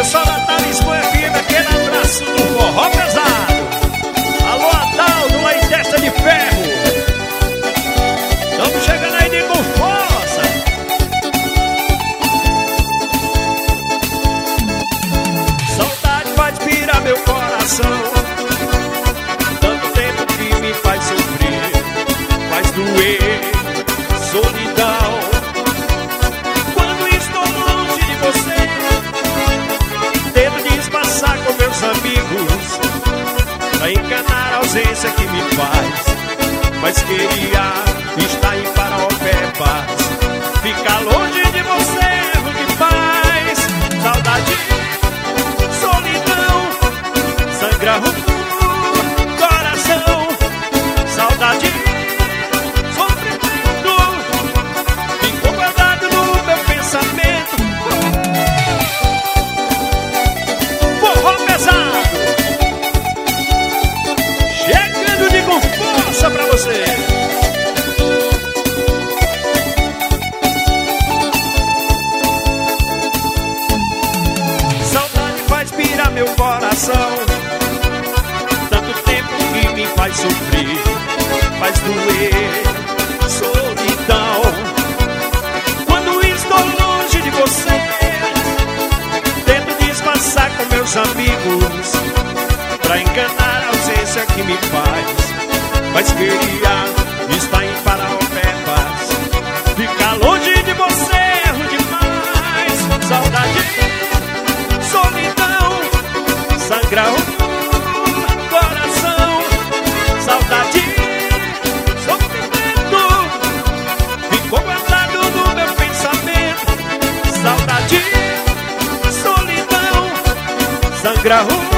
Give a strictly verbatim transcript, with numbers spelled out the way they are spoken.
Pessoal da Talismã F M, aquele abraço do forró pesado. Alô, Adaldo, lá em Testa de Ferro. Estamos chegando aí de com força. Saudade vai inspirar meu coração. Tanto tempo que me faz sofrer, faz doer, solidão. Quando estou longe de você, tento disfarçar com meus amigos, pra enganar a ausência que me faz. Mas queria estar em Paraopebas, ficar longe de você é ruim demais. Saudade, solidão, sangra o coração. Saudade, sofrimento, ficou guardado no meu pensamento. Forró pesado, chegando de com força pra você. Saudade faz pirar meu coração. Tanto tempo que me faz sofrer, faz doer, solidão. Quando estou longe de você, tento disfarçar com meus amigos, pra enganar a ausência que me faz. Mas queria estar em Paraopebas, ficar longe de você é ruim demais. Saudade, solidão, sangra o coração. Saudade, sofrimento, ficou guardado no meu pensamento. Saudade, solidão, sangra o